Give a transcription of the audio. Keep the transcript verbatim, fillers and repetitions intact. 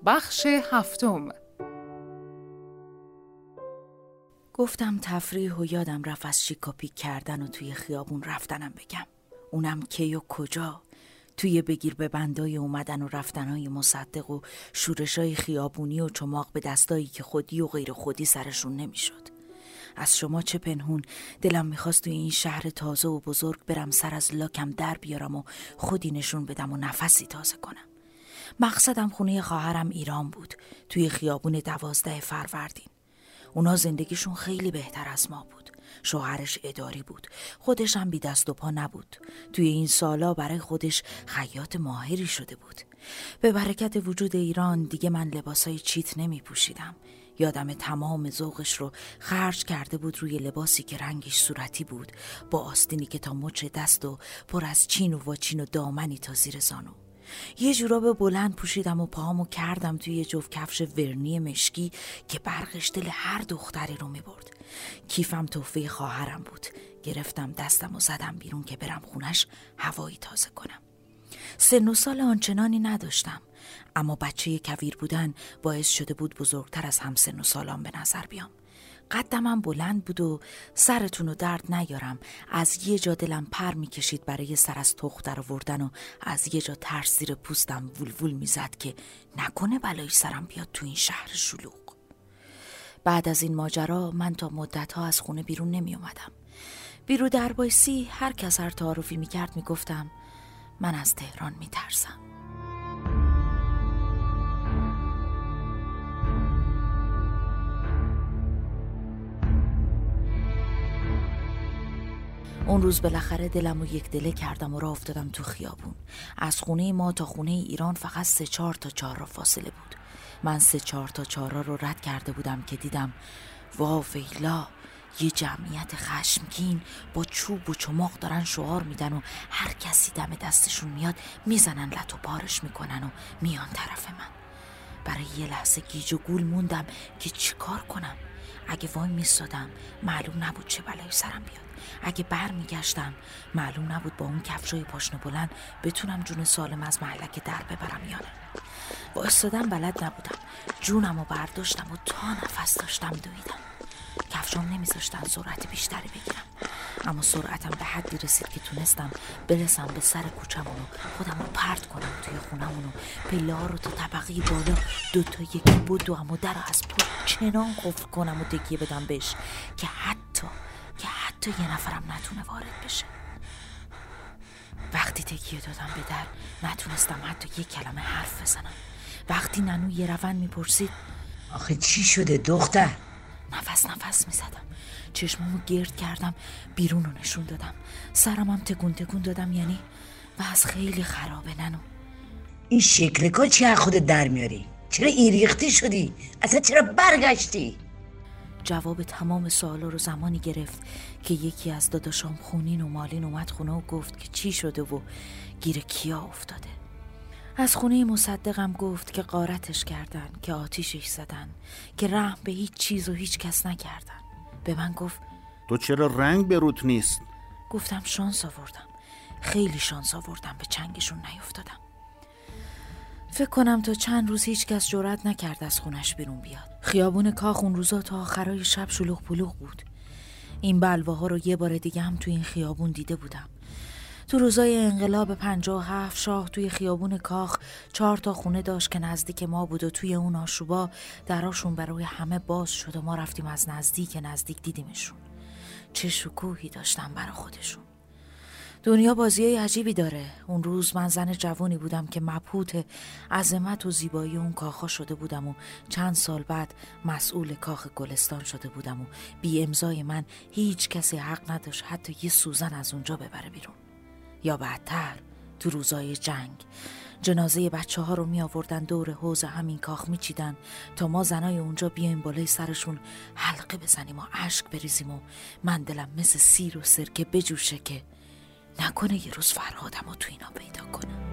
بخش هفتم. گفتم تفریح و یادم رفت از شیک و پیک کردن و توی خیابون رفتنم بگم. اونم کی و کجا؟ توی بگیر به بندای اومدن و رفتنای مصدق و شورشای خیابونی و چماق به دستایی که خودی و غیر خودی سرشون نمیشد. از شما چه پنهون، دلم میخواست توی این شهر تازه و بزرگ برم سر از لاکم در بیارم و خودی نشون بدم و نفسی تازه کنم. مقصدم خونه خواهرم ایران بود، توی خیابون دوازده فروردین. اونا زندگیشون خیلی بهتر از ما بود. شوهرش اداری بود، خودش هم بی دست و پا نبود. توی این سالا برای خودش خیاط ماهری شده بود. به برکت وجود ایران دیگه من لباسای چیت نمی پوشیدم. یادم تمام ذوقش رو خرج کرده بود روی لباسی که رنگش صورتی بود، با آستینی که تا مچ دست و پر از چین و واچین و دامنی تا زیر زانو. یه جوراب بلند پوشیدم و پاهامو کردم توی یه جفت کفش ورنی مشکی که برقش دل هر دختری رو میبرد. کیفم تحفه خواهرم بود. گرفتم دستم و زدم بیرون که برم خونش هوایی تازه کنم. سن و سال آنچنانی نداشتم، اما بچه کویر بودن باعث شده بود بزرگتر از هم سن و سالام به نظر بیام. قدمم بلند بود و سرتون رو درد نیارم، از یه جا دلم پر میکشید برای سر از تخت در آوردن و از یه جا ترس زیر پوستم وول وول میزد که نکنه بلایی سرم بیاد تو این شهر شلوغ. بعد از این ماجرا من تا مدت‌ها از خونه بیرون نمی اومدم. بیرو در بایسی هر کس هر تعارفی میکرد میگفتم من از تهران میترسم. اون روز بالاخره دلم رو یک دله کردم و راه افتادم تو خیابون. از خونه ما تا خونه ایران فقط سه چهار تا چهار را فاصله بود. من سه چهار تا چهار رو رد کرده بودم که دیدم وا ویلا، یه جمعیت خشمگین با چوب و چماق دارن شعار میدن و هر کسی دم دستشون میاد میزنن لط و پارش میکنن و میان طرف من. برای یه لحظه گیج و گول موندم که چیکار کنم. اگه وای میستادم معلوم نبود چه بلایی سرم بیاد. اگه بر میگشتم معلوم نبود با اون کفشای پاشنه بلند بتونم جون سالم از محلک در ببرم یا نه. وایستادم بلد نبودم، جونم رو برداشتم و تا نفس داشتم دویدم. کفشام نمیذاشتن سرعت بیشتری بگیرم، اما سرعتم به حدی رسید که تونستم برسم به سر کوچمون و خودم رو پرت کنم توی خونمون و پله ها رو تا طبقه بالا دوتا یکی بدوم و در رو از پشت چنان قفل کنم و تکیه بدم بهش که حتی که حتی یه نفرم نتونه وارد بشه. وقتی تکیه دادم به در نتونستم حتی یه کلمه حرف بزنم. وقتی ننو یه روند میپرسید آخه چی شده دختر؟ نفس نفس میزدم، چشممو گرد کردم، بیرون رو نشون دادم، سرمم تکون تکون دادم. یعنی و از خیلی خرابه ننو. این شکل که چی از خودت در میاری؟ چرا این ریختی شدی؟ اصلا چرا برگشتی؟ جواب تمام سوالا رو زمانی گرفت که یکی از داداشام خونین و مالین اومد خونه و گفت که چی شده و گیر کیا افتاده. از خونه مصدقم گفت که غارتش کردن، که آتیشش زدن، که رحم به هیچ چیز و هیچ کس نکردن. به من گفت تو چرا رنگ به روت نیست؟ گفتم شانس آوردم، خیلی شانس آوردم، به چنگشون نیفتادم. فکر کنم تا چند روز هیچ کس جرئت نکرد از خونش بیرون بیاد. خیابون کاخ اون روزا تا آخرای شب شلوغ پلوغ بود. این بلواها رو یه بار دیگه هم توی این خیابون دیده بودم. تو روزای انقلاب پنجاه و هفت شاه توی خیابون کاخ چهار تا خونه داشت که نزدیک ما بود و توی اون آشوبا دراشون برای همه باز شد و ما رفتیم از نزدیک نزدیک دیدیمشون. چه شکوهی داشتن برای خودشون. دنیا بازیای عجیبی داره. اون روز من زن جوانی بودم که مبهوت عظمت و زیبایی اون کاخا شده بودم و چند سال بعد مسئول کاخ گلستان شده بودم و بی امضای من هیچ کسی حق نداشت حتی یه سوزن از اونجا ببره بیرون. یا بعدتر تو روزای جنگ جنازه بچه ها رو می آوردن دور حوض همین کاخ می چیدن تا ما زنای اونجا بیایم بالای سرشون حلقه بزنیم و اشک بریزیم و من دلم مثل سیر و سرکه بجوشه که نکنه یه روز فرهادم رو تو اینا پیدا کنم.